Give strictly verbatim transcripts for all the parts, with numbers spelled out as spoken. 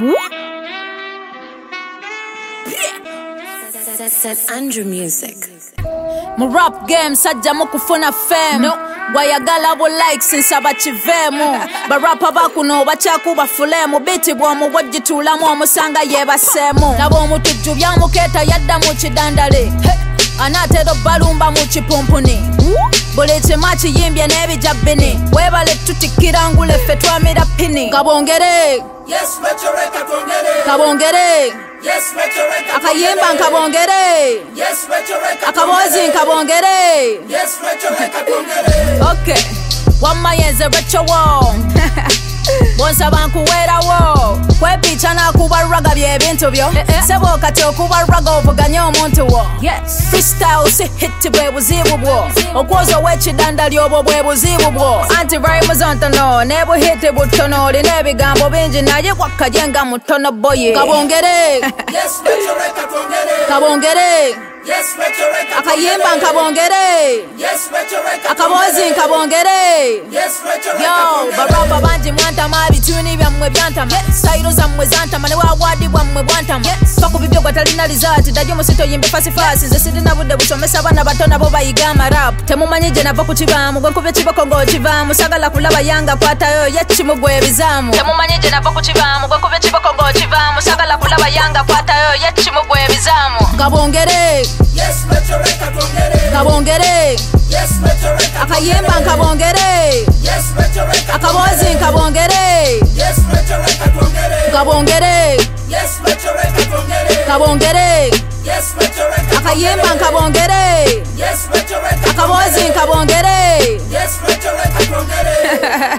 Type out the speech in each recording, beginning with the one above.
Saint Andrew music. Mu rap game sajja mu kufuna fame no. Wayagala bo likes nsaba kivemu barapa bakuno bakyakuba fulemu biti bwomu bwagitulamu omusanga yebasemu nabo omutujju byamuketa yadda mu kidandale hey. Anatero balumba mu kipumpuni buli kima kiyimbye n'ebijabbini webale tutikira ngule ffe twamira pini kabongere yes metoreka tongere kabongere yes metoreka akayimba nkabongere yes metoreka akabozi nkabongere yes metoreka tongere okay wamayenze rechowo bonsa bankuwerawo kwepicha nakubarraga byebintu byo sebo kati okubarraga ovuganya omuntu wo freestyle si hit bwe buzibu bwo okwoza w'ekidanda ly'obwo bwe buzibu bwo anti rhymes ontono ne buhite butono olina ebigambo bingi naye gwakkajenga mutono boye kabongere yes metoreka tongere kabongere yes metoreka akayimba nkabongere yes metoreka akabozi nkabongere yes metoreka yo barapa banji mwantama bituni byammwe byantama sayiro zammwe zantama ne wabwadi bwammwe bwantama fakubibyo gwatalina lizati dajjo musito yimbe fasifasi nze sirina budde busomesa abana bato nabo bayiga amarap temumanyi gye nava ku kibaamu gwe nkubye kiboko ng'okivaamu sagala kulaba yanga kwatayo yekimu gwe ebizaamu temumanyi gye nava ku kibaamu gwe nkubye kiboko ng'okivaamu sagala kulaba yanga kwatayo yekimu gwe ebizaamu kabongere yes metoreka tongere kabongere yes metoreka akayimba nkabongere yes metoreka akabozi nkabongere yes metoreka tongere kabongere yes metoreka tongere kabongere yes metoreka akayimba nkabongere yes metoreka akabozi nkabongere yes metoreka tongere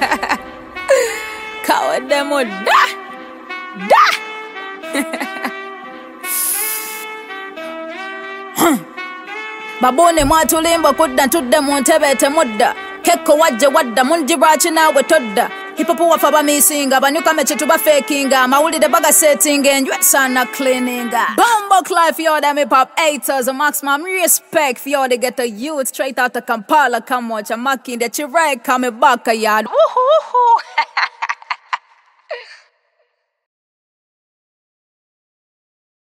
kawaddemu da da babone mwatulimba kudda ntudde mu ntebe temudda kekko wajje wadda mungi lwaki naawe todda hipopu wafa bamisinga banyukame kyetuba fakinga amawulire bagasetinga enjwe sana cleaninga bombo cly for all them hip-hop haters a maximum respect for all they get the youth straight out of Kampala come watch a makinde chirek come back a yard woohoo